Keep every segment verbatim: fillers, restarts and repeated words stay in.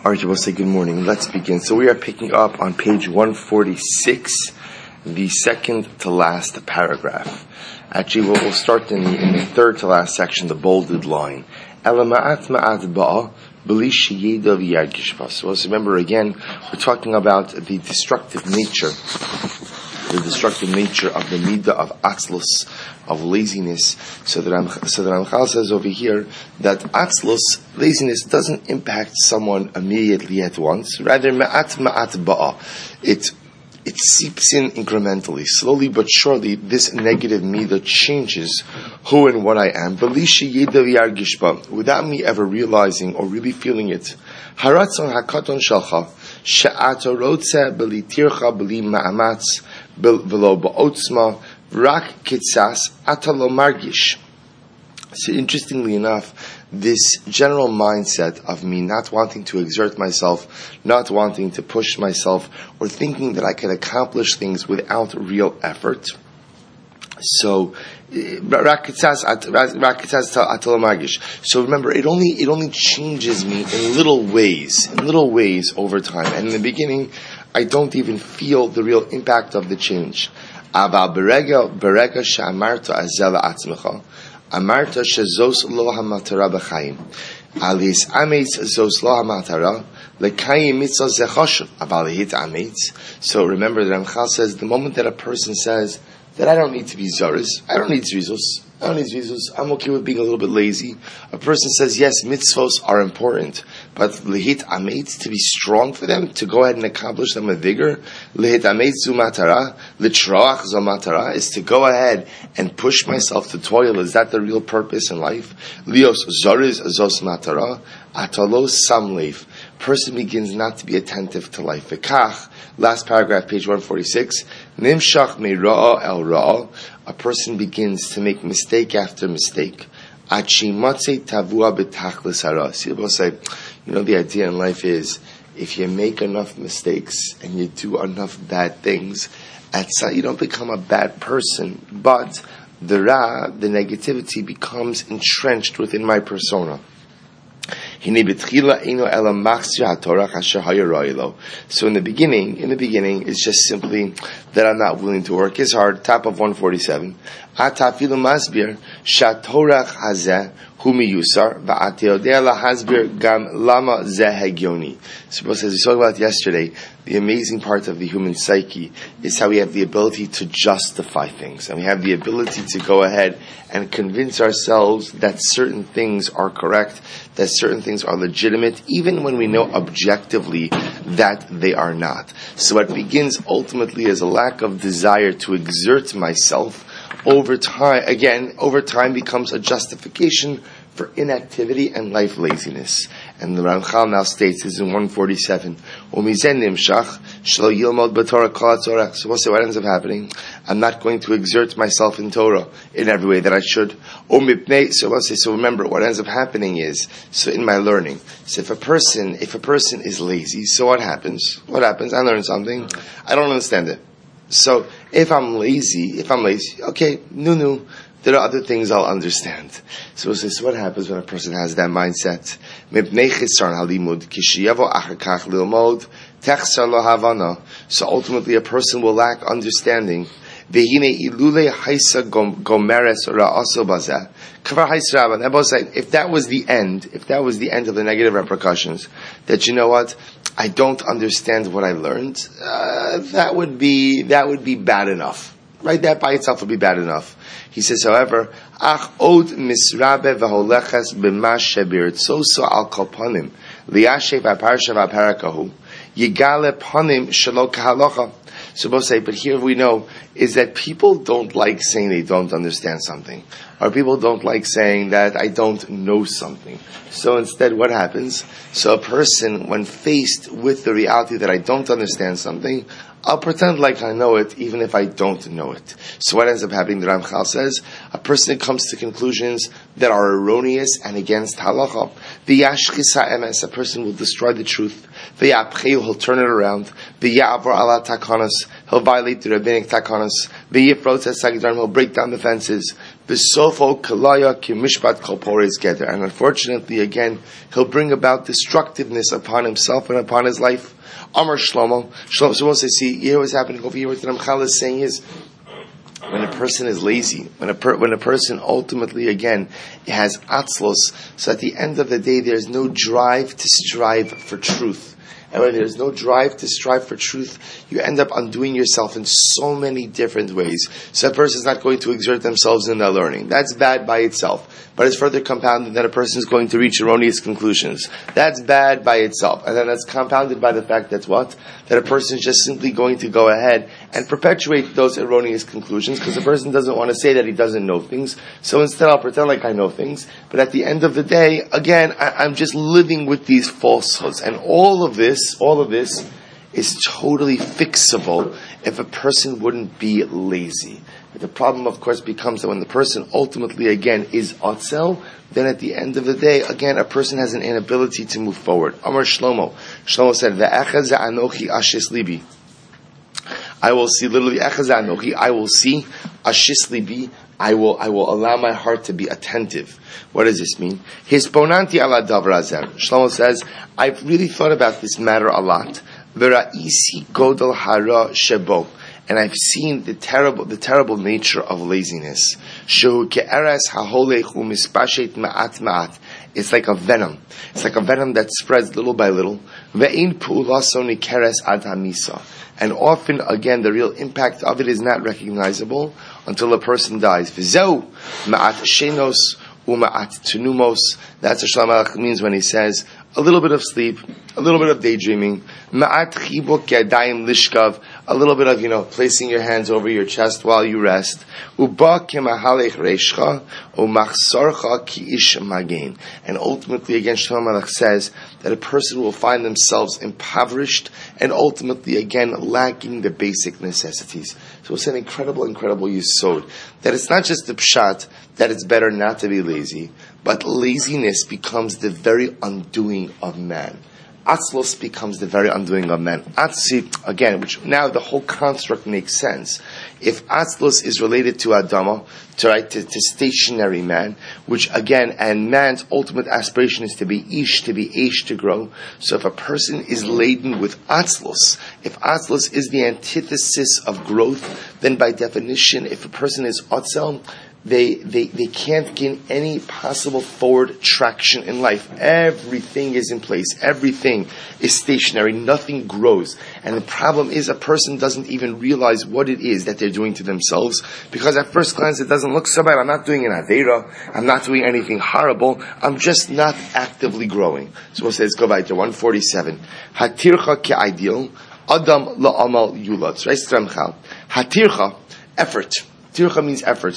Alright, we'll say good morning. Let's begin. So we are picking up on page one forty-six, the second to last paragraph. Actually, we'll, we'll start in, in the third to last section, the bolded line. So let's remember again, we're talking about the destructive nature, the destructive nature of the midah of atzlus, of laziness. So that Ram, so that Ramchal says over here that atzlus, laziness, doesn't impact someone immediately at once. Rather, ma'at ma'at ba'a. It it seeps in incrementally, slowly but surely. This negative midah changes who and what I am, without me ever realizing or really feeling it. Haratzon hakaton shalcha she'ata rotze b'litircha b'li ma'amatz v'lo ba'otzma rak kitzas ata lo margish. So interestingly enough, this general mindset of me not wanting to exert myself, not wanting to push myself, or thinking that I can accomplish things without real effort. So, so remember, it only it only changes me in little ways, in little ways over time. And in the beginning, I don't even feel the real impact of the change. Aval berega berega she'amarta azela atzmecha. Amarta shezos lo hamatara b'chaim. Alis ametz zos lo hamatara lekayim mitzvah zechoshev. Aval hit ametz. So remember that Ramchal says the moment that a person says that I don't need to be zaris, I don't need zrizos, I don't need zrizos, I'm okay with being a little bit lazy. A person says yes, mitzvos are important, but lehit ametz, to be strong for them, to go ahead and accomplish them with vigor. Lehit ametz zu matara, litroach zu matara, is to go ahead and push myself to toil. Is that the real purpose in life? Lios zaris zos matara, atalos samlev. Person begins not to be attentive to life. V'kach, last paragraph, page one forty-six, nimshach me'ra'a el ra'a, a person begins to make mistake after mistake. Achi matzei tavua b'tachlis hara. See, people say, you know, the idea in life is, if you make enough mistakes and you do enough bad things, that's you don't become a bad person, but the ra, the negativity becomes entrenched within my persona. So in the beginning, in the beginning, it's just simply that I'm not willing to work as hard. Top of one forty-seven. So as we talked about yesterday, the amazing part of the human psyche is how we have the ability to justify things, and we have the ability to go ahead and convince ourselves that certain things are correct, that certain things are legitimate, even when we know objectively that they are not. So what begins ultimately as a lack of desire to exert myself, over time, again, over time becomes a justification for inactivity and life laziness. And the Ramchal now states this in one forty-seven. So we'll say what ends up happening? I'm not going to exert myself in Torah in every way that I should. So let's say, so remember, what ends up happening is, so in my learning, so if a person, if a person is lazy, so what happens? What happens? I learn something, I don't understand it. So if I'm lazy, if I'm lazy, okay, no, no. There are other things I'll understand. So this is what happens when a person has that mindset. So ultimately a person will lack understanding. If that was the end, if that was the end of the negative repercussions, that you know what, I don't understand what I learned, uh, that would be, that would be bad enough. Right, that by itself would be bad enough. He says, however, ach od misrabe v'holeches b'mash shebirtzoso al kol panim liyashev ha'parsha v'harakahu yigale panim shelo kahalocha. So both say, but here we know is that people don't like saying they don't understand something, or people don't like saying that I don't know something. So instead, what happens? So a person, when faced with the reality that I don't understand something, I'll pretend like I know it, even if I don't know it. So what ends up happening, the Ramchal says, a person comes to conclusions that are erroneous and against halacha. V'yashchis ha'emes, a person will destroy the truth. V'yapcheu, he'll turn it around. V'ya'avor ala takanos, he'll violate the rabbinic takanos. V'yifrotz ha'sagidarim, he'll break down the fences. V'sofo kalaya kimishpat kol pores geder. And unfortunately, again, he'll bring about destructiveness upon himself and upon his life. Amar Shlomo. Shlomo, Shlomo says, see, you hear what's happening over here? What the Ramchal is saying is, when a person is lazy, when a per, when a person ultimately, again, has atzlos, so at the end of the day, there's no drive to strive for truth. And when there's no drive to strive for truth, you end up undoing yourself in so many different ways. So a person is not going to exert themselves in their learning. That's bad by itself. But it's further compounded that a person is going to reach erroneous conclusions. That's bad by itself. And then that's compounded by the fact that what? That a person is just simply going to go ahead and perpetuate those erroneous conclusions because the person doesn't want to say that he doesn't know things. So instead I'll pretend like I know things. But at the end of the day, again, I, I'm just living with these falsehoods. And all of this, all of this is totally fixable if a person wouldn't be lazy. The problem, of course, becomes that when the person ultimately, again, is otzel, then at the end of the day, again, a person has an inability to move forward. Amar Shlomo. Shlomo said, Ve'echaz anochi ashis libi. I will see, literally, Echaz anochi, I will see, ashis libi, I will, I will allow my heart to be attentive. What does this mean? Hisponanti ala davrazer. Shlomo says, I've really thought about this matter a lot. Vera'isi godel hara shebo. And I've seen the terrible, the terrible nature of laziness. Shehu ke'eres ha'holechu mispashet ma'at ma'at. It's like a venom. It's like a venom that spreads little by little. Ve'in pu'ulaso nikeres ad hamisa. And often, again, the real impact of it is not recognizable until a person dies. V'zeu ma'at shenos u'ma'at tunumos. That's what Shlomo Melech means when he says, a little bit of sleep, a little bit of daydreaming, ma'at chibuk yadayim lishkav, a little bit of, you know, placing your hands over your chest while you rest, uba kemahalech reishcha, umachsorcha ki ish magain. And ultimately, again, Shlomo Melech says that a person will find themselves impoverished and ultimately, again, lacking the basic necessities. So it's an incredible, incredible yesod. That it's not just the pshat that it's better not to be lazy, but laziness becomes the very undoing of man. Atzlos becomes the very undoing of man. Atzi, again, which now the whole construct makes sense. If Atzlos is related to Adama, to, right, to, to stationary man, which again, and man's ultimate aspiration is to be ish, to be ish, to grow. So if a person is laden with Atzlos, if Atzlos is the antithesis of growth, then by definition, if a person is Otzel, They, they they can't gain any possible forward traction in life. Everything is in place. Everything is stationary. Nothing grows. And the problem is a person doesn't even realize what it is that they're doing to themselves, because at first glance it doesn't look so bad. I'm not doing an Aveira. I'm not doing anything horrible. I'm just not actively growing. So we'll say, let's go back to one forty-seven. Hatircha ke'aidil, Adam la'amal yulad. Right? Hatircha, effort. Tircha means effort.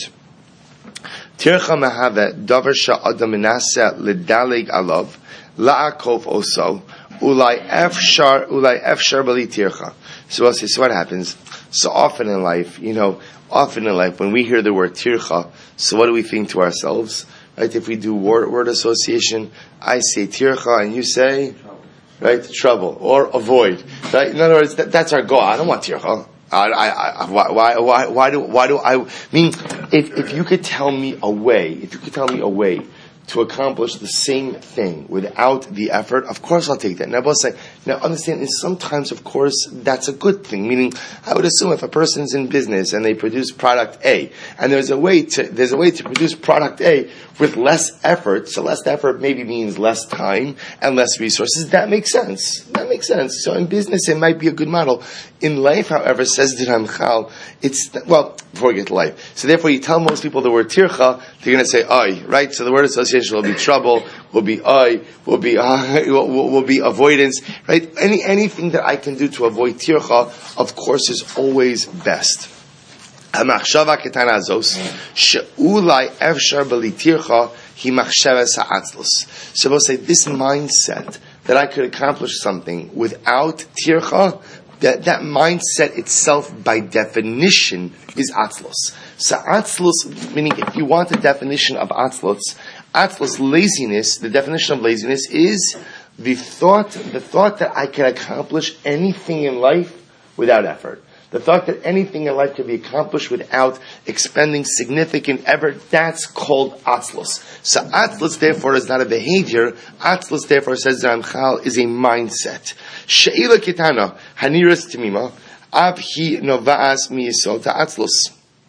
Tircha mahave davar sha'adam menaseh ledaleg alav la'akov oso ulai efshar ulai efshar bali tircha. So what so what happens? So often in life, you know, often in life when we hear the word tircha, so what do we think to ourselves? Right? If we do word, word association, I say tircha and you say, right, trouble or avoid. Right? In other words, that, that's our goal. I don't want tircha. I, I, I, why, why, why, why do, why do I mean? If, if you could tell me a way, if you could tell me a way to accomplish the same thing without the effort, of course I'll take that. Now, I'll say, now understand is sometimes, of course, that's a good thing. Meaning, I would assume if a person's in business and they produce product A, and there's a way to there's a way to produce product A with less effort. So less effort maybe means less time and less resources. That makes sense. That makes sense. So in business, it might be a good model. In life, however, says the Ramchal, it's well before we get to life. So therefore, you tell most people the word tircha, they're going to say ay, right? So the word association will be trouble, will be ay, will be uh, will, will, will be avoidance, right? Any anything that I can do to avoid tircha, of course, is always best. Hamachshava ketana zos she'ulai efshar bali tircha hi machshavas ha'atzlos. So we'll say this mindset that I could accomplish something without tircha, that that mindset itself, by definition, is atzlos. So atzlos, meaning if you want a definition of atzlos, atzlos, laziness, the definition of laziness is the thought, the thought that I can accomplish anything in life without effort. the thought that anything in life can be accomplished without expending significant effort, that's called atzlus. So atzlus, therefore, is not a behavior. Atzlus, therefore, says Ramchal, is a mindset. She'ila kitana, haniras timima, ab hi nova'as mi yisod atzlus.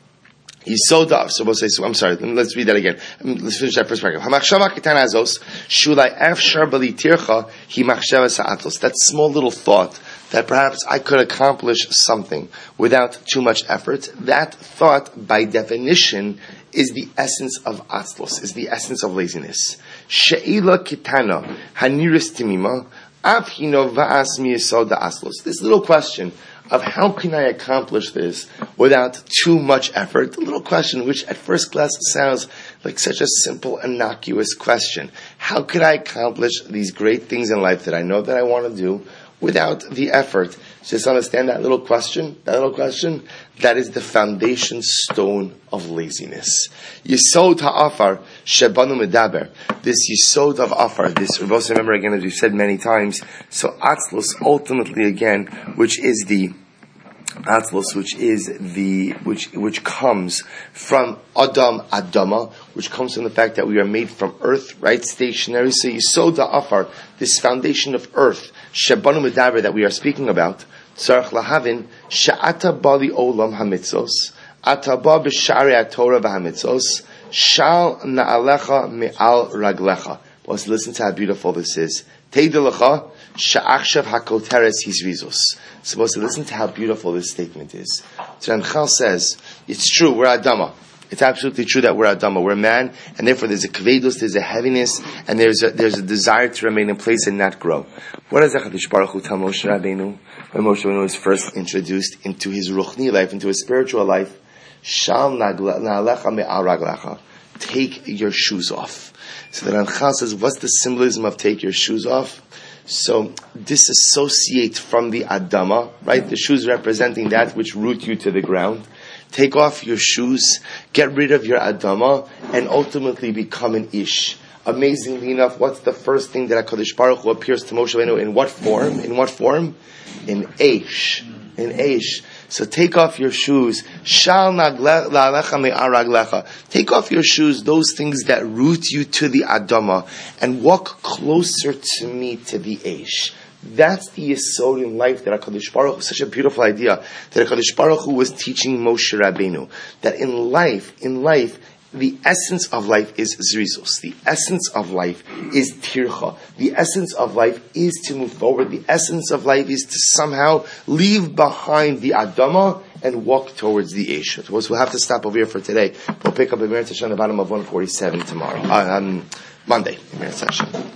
Yisoda, so we'll say, so I'm sorry, let's read that again. Let's finish that first paragraph. HaMachshava kitana azos, shulai efshar bali tircha, hi machshava sa'atzlus. That small little thought, that perhaps I could accomplish something without too much effort, that thought, by definition, is the essence of atzlos, is the essence of laziness. She'ila kitana, haniris timima, av hino va'as miyasoda atzlos. This little question of how can I accomplish this without too much effort, a little question which at first glance sounds like such a simple, innocuous question. How could I accomplish these great things in life that I know that I want to do without the effort? Just understand that little question, that little question, that is the foundation stone of laziness. Yisod ha'afar shebanu medaber. This yisod of afar, this, we also remember again, as we've said many times, so atzlos, ultimately again, which is the atzlos, which is the, which, which comes from Adam Adama, which comes from the fact that we are made from earth, right? Stationary. So yisod ha'afar, this foundation of earth, shebanu medaber, that we are speaking about, tzarich lahavin she'ata bali olam hamitzos ata ba b'shari haTorah v'hamitzos shal na'alecha me'al raglecha. Let's listen to how beautiful this is. Teidelecha she'achshav hakoteres hizrizos. Supposed to listen to how beautiful this statement is. So Ramchal says, it's true, we're Adama. It's absolutely true that we're Adama. We're man, and therefore there's a kvedus, there's a heaviness, and there's a, there's a desire to remain in place and not grow. What does HaKadosh Baruch Hu tell Moshe Rabbeinu when Moshe Rabbeinu was first introduced into his ruchni life, into his spiritual life? Shal na'alecha me'al raglecha. Take your shoes off. So the Ramchal says, what's the symbolism of take your shoes off? So disassociate from the Adama, right? The shoes representing that which root you to the ground. Take off your shoes, get rid of your Adama, and ultimately become an Ish. Amazingly enough, what's the first thing that HaKadosh Baruch Hu appears to Moshe Rabbeinu? In what form? In what form? In Eish. In Eish. So take off your shoes. Shal na'alecha me'al raglecha. Take off your shoes, those things that root you to the Adama, and walk closer to me, to the Eish. That's the yesod in life that HaKadosh Baruch Hu, such a beautiful idea, that HaKadosh Baruch Hu was teaching Moshe Rabbeinu. That in life, in life, the essence of life is zrizos. The essence of life is tircha. The essence of life is to move forward. The essence of life is to somehow leave behind the Adama and walk towards the Eish. So we'll have to stop over here for today. We'll pick up a Meretz Hashem, the bottom of one forty-seven tomorrow, uh, um, Monday, Meretz Hashem.